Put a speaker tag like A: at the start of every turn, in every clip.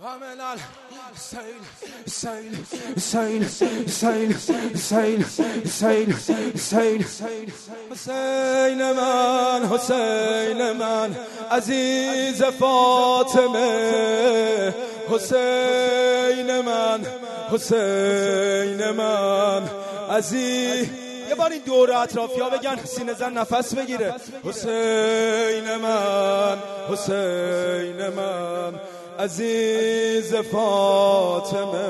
A: ومن السيل سيل سيل سيل سيل سيل سيل حسین من حسین من عزیز فاطمه حسین من حسین من عزیز یه بار این دور اطرافیا بگن سینه زن نفس بگیره حسین من حسین من عزیز فاطمه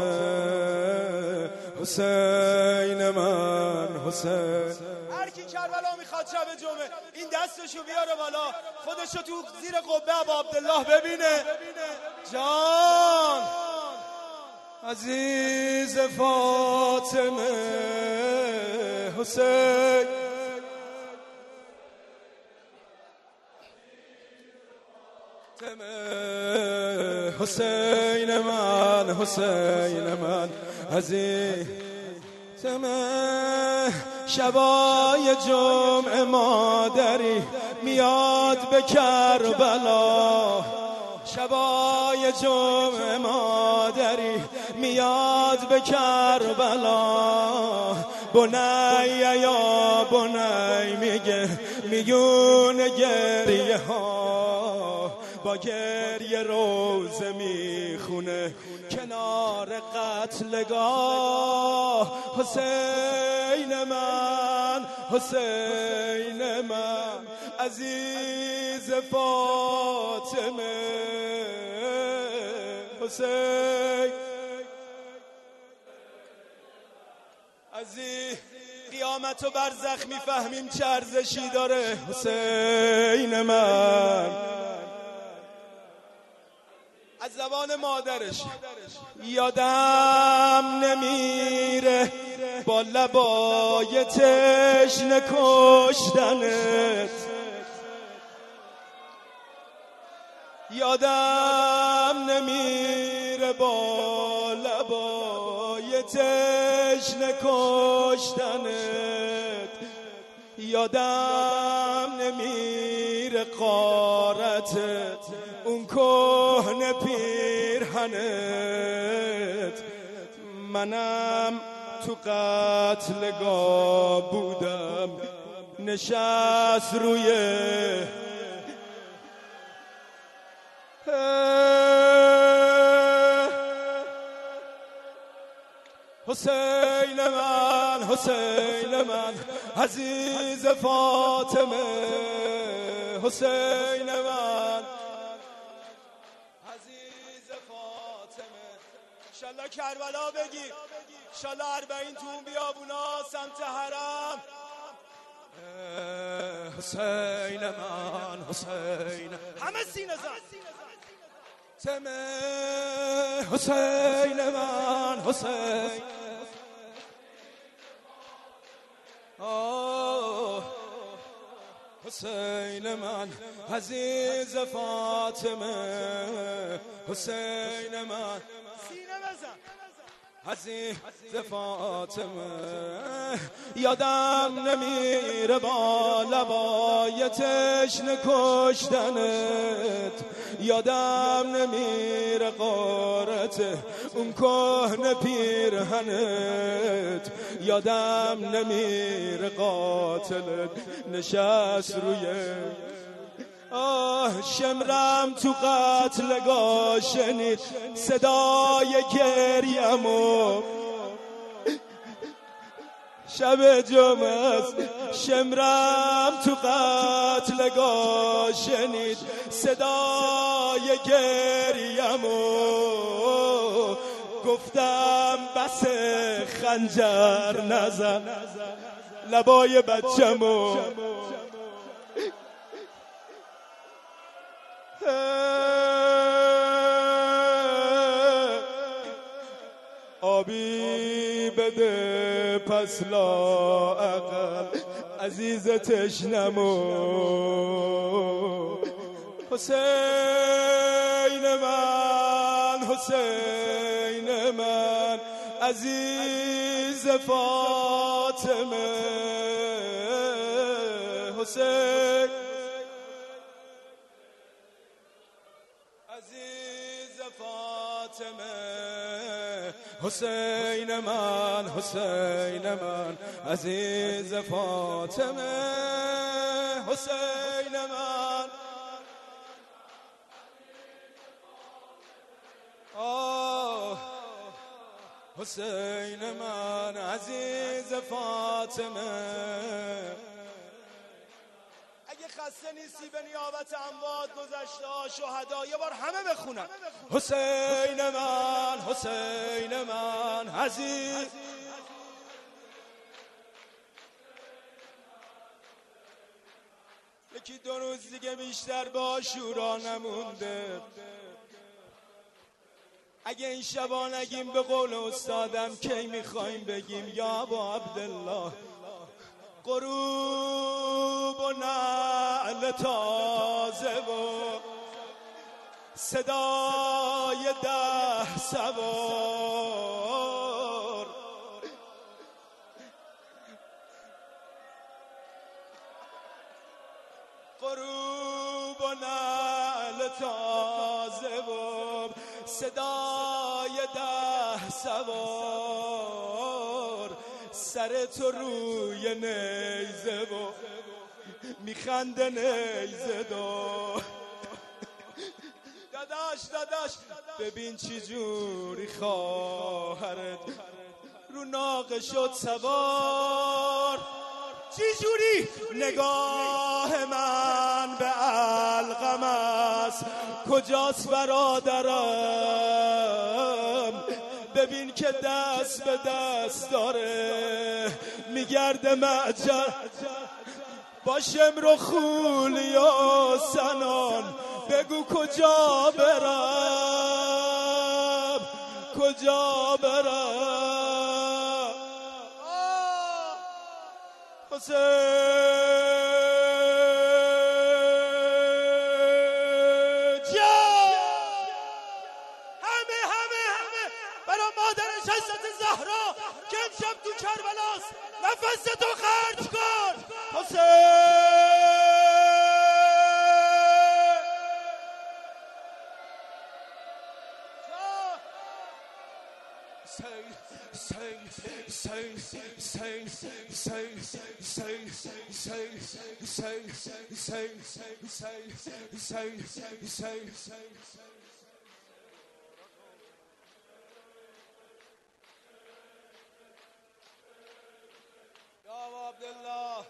A: حسین من حسین
B: هر کی کربلا میخواد شب جمعه این دستشو بیاره بالا خودشو تو زیر قبه ابا عبدالله ببینه جان
A: عزیز فاطمه حسین حسین من حسین من عزیز شبای جمعه مادری میاد به کربلا شبای جمعه مادری میاد به کربلا بنی یا بنی میگونه گریه ها با گریه روزه میخونه کنار قتلگاه حسین من حسین من عزیز فاطمه حسین عزیز قیامت و برزخ میفهمیم چه ارزشی داره حسین من از زبان مادرش یادم نمیره با لبای تشنه کشتنت یادم نمیره با لبای تشنه کشتنت یادم نمیره غارتت اون کهنه پیرهنت منم تو قتلگاه بودم نشست روی حسین من حسین من عزیز فاطمه حسین من عزیز فاطمه انشالله کربلا بگی انشالله 40 تو اون بیابونا سمت حرم حسین من حسین
B: همه سینه زن
A: حسین من حسین حسین من عزیز فاطمه حسین من
B: سینه بزن
A: عزیز فاطمه یادم نمیره با لبای تشنه کشتنت یادم نمیره غارت اون کهنه پیرهنت یادم نمیره قاتلت نشست روی شمرم تو قتلگاه شنید صدای گریمو شب جمعه است شمرم تو قتلگاه شنید صدای گریمو گفتم بس خنجر نزن لبای بچمو آبی بده پس لااقل عزیز تشنمو حسین من حسین من عزیز فاطمه حسین
B: عزیز فاطمه حسین من، حسین من، عزیز فاطمه حسین من. حسین من، عزیز فاطمه.
A: اگه خسته نیستی به نیابت اموات گذشته شهدا یه بار همه بخونن.
B: حسین من، حسین من، عزیز. یکی دو روز دیگه بیشتر به عاشورا نمونده. اگه این شبا نگیم به قول استادم کی میخوایم بگیم یا ابا عبدالله؟ غروب و نعل تازه و صدای 10 سوار. غروب و نعل تازه و صدای 10 سوار. سر تو روی نیزه و میخنده نیزه دار. داداش ببین چی جوری خواهرت رو ناقه شد سوار. چی جوری نگاه من به علقم است، کجاست برادرم؟ ببین که دست به دست داره میگرده معجر با شمر و خولی و سنان. بگو کجا برم، کجا برم؟ حسین
A: زهرا که امشب تو کربلاست، نفس تو خرج کن
B: عبدالله.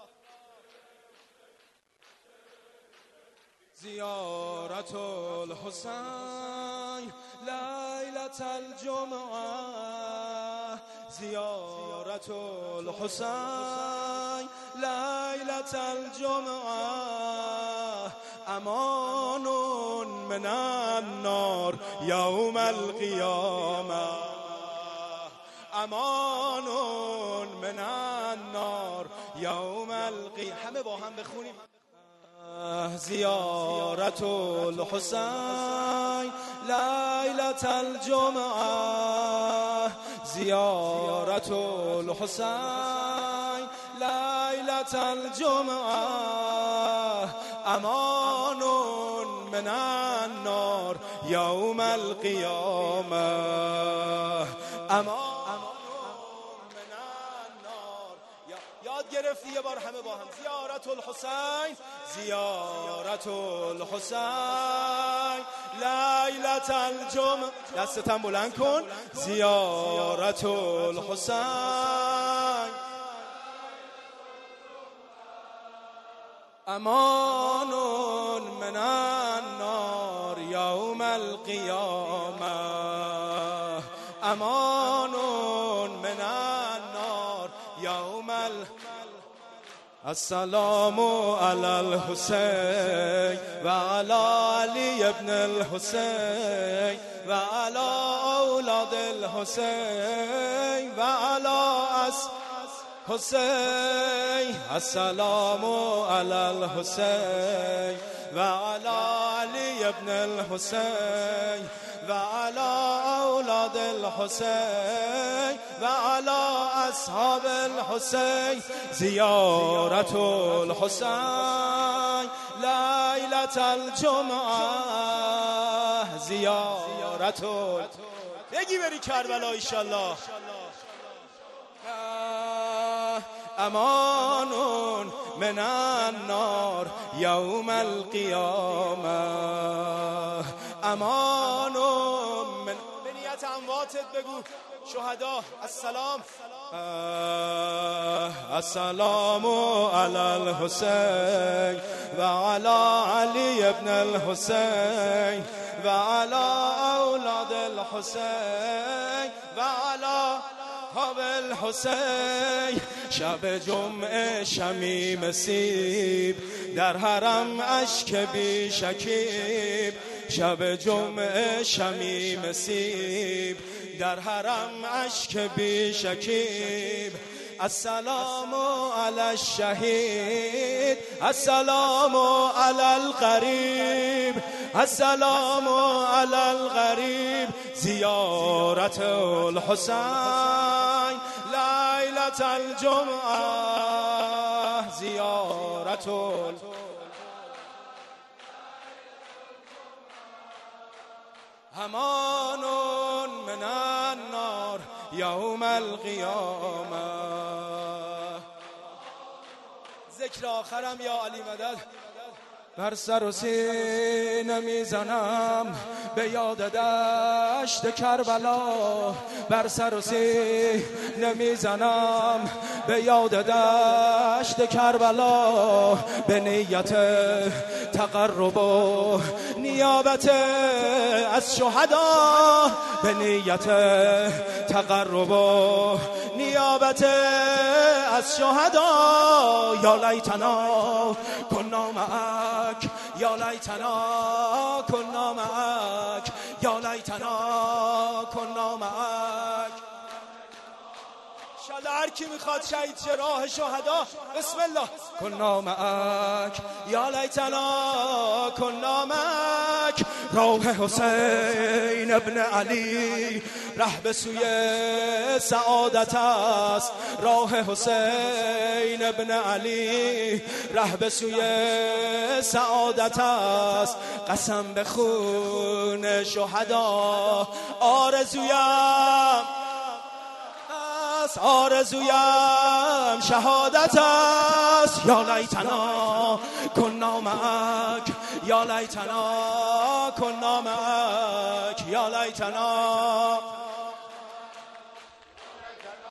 B: زیارت الحسین لیلة الجمعه، زیارت الحسین لیلة الجمعه، امان من النار یوم القیامه، امان من النار یوم القیامه. همه با هم بخونیم. زیارت الحسین لیلة الجمعه، زیارت الحسین لیلة الجمعه، امان من النار یوم القیامه، امان. یاد گرفتی؟ یه بار همه با هم. زیارت الحسین، زیارت الحسین لیلة الجمعه. دستتم بلند کن. زیارت الحسین امان من النار یوم القیامه، امان من النار یوم السلام علی الحسین و علی علی ابن الحسین و علی اولاد الحسین و علی حسین. السلام علی الحسین و علی علی ابن الحسین و علی اولاد الحسین و علی اصحاب الحسین. زیارت الحسین لیلة الجمعه، زیارت بگی بری کربلا ایشالله. امان من النار یوم القیامه، امان من به نیت امواتت بگو شهدا السلام. السلام علی الحسین و علی علی ابن الحسین و علی اولاد الحسین و علی حب الحسین. شب جمعه شمیم سیب در حرم اشک بی شکیب، شب جمعه شمیم سیب در حرم اشک بی شکیب. السلام علی الشهید، السلام علی الغریب، السلام علی الغریب. زیارت الحسین لیلة الجمعه، زیارت امان من النار یوم القیامه. ذکر آخرم یا علی مدد. بر سر و سینه میزنم به یاد دشت کربلا، بر سر و سینه میزنم به یاد دشت کربلا، به نیت تقرب و نیابت از شهدا، به نیت تقرب و نیابت از شهدا. یا لیتنا کنا معک، یا لیتنا کنا معک، یا لیتنا کنا معک. انشالله هر کی میخواد شهید شه راه شهدا بسم الله. کنا معک یا لیتنا کنا معک. راه حسین ابن علی ره به سوی سعادت است، راه حسین ابن علی ره به سوی سعادت است. قسم به خون شهدا آرزویم، آرزویم شهادت است. یا لیتنا کنا معک، یا لیتنا کنا معک، یا لیتنا